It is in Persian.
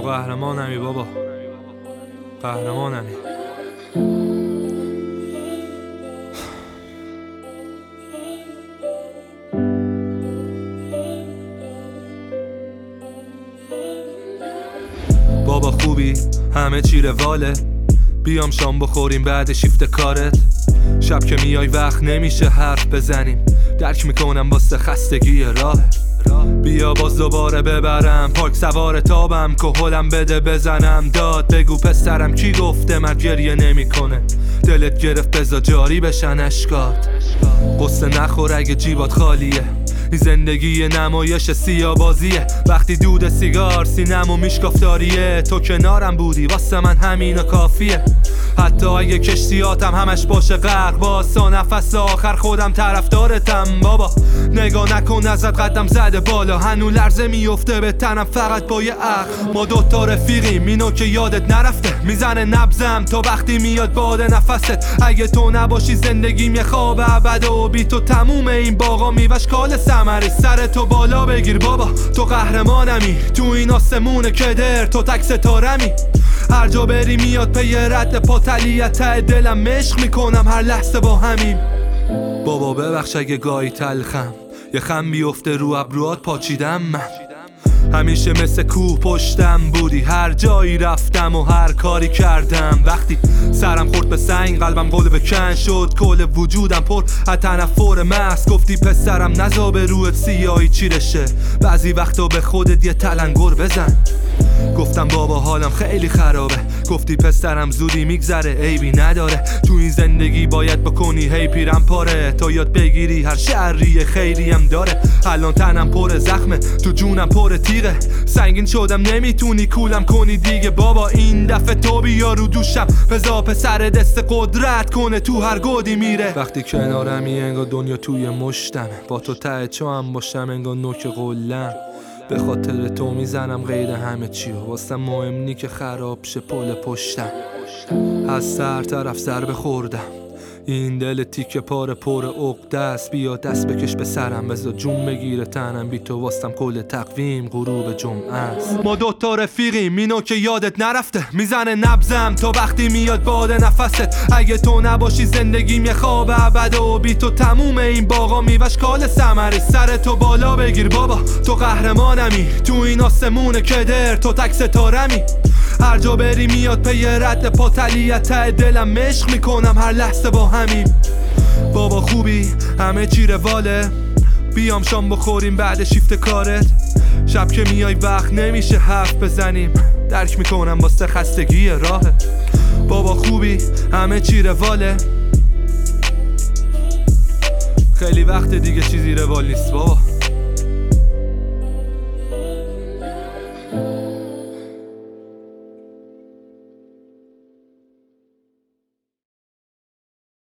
قهرمانمی بابا، قهرمانمی. بابا خوبی؟ همه چی رواله؟ بیام شام بخوریم بعد شیفت کارت. شب که میای وقت نمیشه حرف بزنیم، درک میکنم واسه خستگی راهه. بیا باز دوباره ببرم پارک سوار تابم، کهولم بده بزنم داد. بگو پسرم کی گفته مرد گریه نمیکنه؟ دلت گرفت بذار جاری بشن اشکات. قصه نخور اگه جیبات خالیه، این زندگی نمایش سیاه‌بازیه. وقتی دود سیگار سینمو میشکافتاریه، تو کنارم بودی واسه من همین و کافیه. حتی اگه کشتیاتم همش باشه غرق باز، تا نفس آخر خودم طرفدارتم بابا. نگاه نکن ازت قدم زده بالا، هنو لرزه میفته به تنم فقط با یه عقل. ما دوتا رفیقیم اینو که یادت نرفته، میزنه نبزم تا وقتی میاد باد نفست. اگه تو نباشی زندگیم یه خواب ابد و بی تو تموم این باغا میوش کال ثمری. سر تو بالا بگیر بابا، تو قهرمانمی، تو این آسمون کدر تو تک ستارمی. هر جا بری میاد پی رد پاتلیت، ته دلم مشق میکنم هر لحظه با همیم. بابا ببخش اگه گاهی تلخم، یه خم بیفته رو ابروات پاچیدم من. همیشه مثل کوه پشتم بودی، هر جایی رفتم و هر کاری کردم. وقتی سرم خورد به سنگ قلبم قلب کن شد، کل وجودم پر از تنفر محض. گفتی پسرم نزا به روت سیاهی چیرشه، بعضی وقتا به خودت یه تلنگر بزن. گفتم بابا حالم خیلی خرابه، گفتی پسرم زودی میگذره عیبی نداره. تو این زندگی باید بکنی هی پیرم پاره، تا یاد بگیری هر شری خیری هم داره. الان تنم پر زخمه، تو جونم پر تیغه، سنگین شدم نمیتونی کولم کنی دیگه. بابا این دفعه تو بیا رو دوشم، بذار پسر دست قدرت کنه تو هر گودی میره. وقتی کنارمی انگار دنیا توی مشتمه، با تو ته چوام باشم انگار نوک قلم. به خاطر تو میزنم غیر همه چی و واسه مهم نی که خراب شه پل پشتم. از سر طرف ضربه خوردم، این دل تیکه پاره پر عقده است. بیا دست بکش به سرم، بذار جون بگیره تنم، بی تو واسم کل تقویم غروب جمعه است. ما دوتا رفیقیم اینو که یادت نرفته، میزنه نبزم تا وقتی میاد باد نفست. اگه تو نباشی زندگیم یه خواب ابد و بی تو تموم این باغا میوش کال ثمری. سر تو بالا بگیر بابا، تو قهرمانمی، تو این آسمون کدر تو تک ستارمی. هر جا بری میاد پی رد پاتلیت، ته دلم مشق میکنم هر لحظه با همیم. بابا خوبی؟ همه چی رواله؟ بیام شام بخوریم بعد شیفت کارت. شب که میای وقت نمیشه حرف بزنیم، درک میکنم واسه خستگی راهه. بابا خوبی؟ همه چی رواله؟ خیلی وقت دیگه چیزی روال نیست بابا.